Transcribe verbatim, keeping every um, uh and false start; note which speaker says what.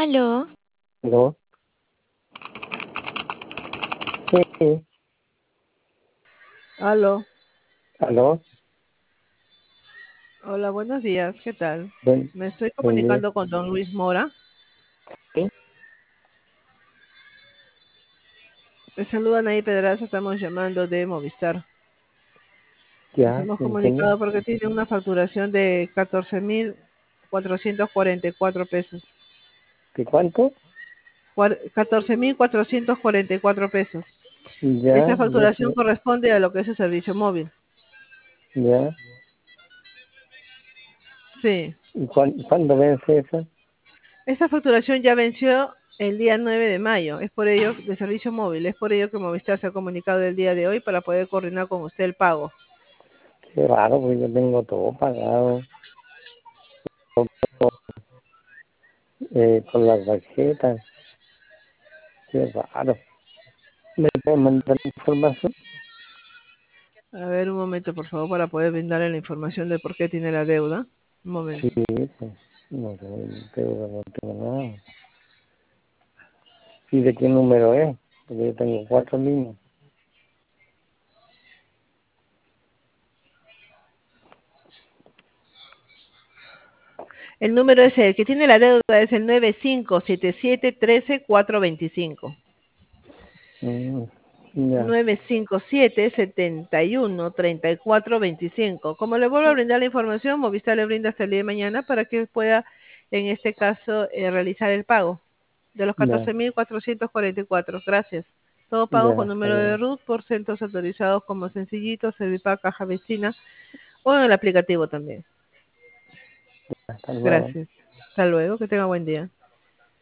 Speaker 1: Aló,
Speaker 2: ¿Aló? Sí,
Speaker 3: Aló,
Speaker 2: aló,
Speaker 3: hola, buenos días, ¿qué tal?
Speaker 2: buen,
Speaker 3: Me estoy
Speaker 2: buen día.
Speaker 3: comunicando con don Luis Mora.
Speaker 2: Sí,
Speaker 3: Le saludan ahí Pedraza, estamos llamando de Movistar. Nos
Speaker 2: ya,
Speaker 3: hemos
Speaker 2: ¿me entiendes?
Speaker 3: comunicado porque tiene una facturación de catorce mil cuatrocientos cuarenta y cuatro pesos.
Speaker 2: ¿De cuánto?
Speaker 3: catorce mil cuatrocientos cuarenta y cuatro pesos.
Speaker 2: Ya,
Speaker 3: Esa
Speaker 2: ya,
Speaker 3: facturación
Speaker 2: sí,
Speaker 3: corresponde a lo que es el servicio móvil.
Speaker 2: ya.
Speaker 3: Sí,
Speaker 2: ¿Y cuán- cuándo vence eso?
Speaker 3: esa facturación ya venció el día nueve de mayo. Es por ello, de servicio móvil, es por ello que Movistar se ha comunicado el día de hoy para poder coordinar con usted el pago.
Speaker 2: Qué raro, porque yo tengo todo pagado eh, con las tarjetas. Qué raro. ¿Me puede mandar información?
Speaker 3: A ver, un momento, por favor, para poder brindarle la información de por qué tiene la deuda. Un
Speaker 2: Sí,
Speaker 3: momento.
Speaker 2: pues, no sé, pero no tengo nada. ¿Y de qué número es? Porque yo tengo cuatro líneas.
Speaker 3: El número es el que tiene la deuda, es el nueve cinco siete siete uno tres cuatro dos cinco.
Speaker 2: Mm, ya,
Speaker 3: nueve cinco siete siete uno tres cuatro dos cinco. Como le vuelvo a brindar la información, Movistar le brinda hasta el día de mañana para que pueda, en este caso, eh, realizar el pago de los
Speaker 2: ya,
Speaker 3: catorce mil cuatrocientos cuarenta y cuatro. Gracias. Todo pago
Speaker 2: ya,
Speaker 3: con
Speaker 2: hasta
Speaker 3: número de
Speaker 2: luego.
Speaker 3: RUT por centros autorizados como Sencillito, Servipack, Caja Vecina o en el aplicativo también.
Speaker 2: Hasta luego.
Speaker 3: Gracias. Hasta luego. Que tenga buen día.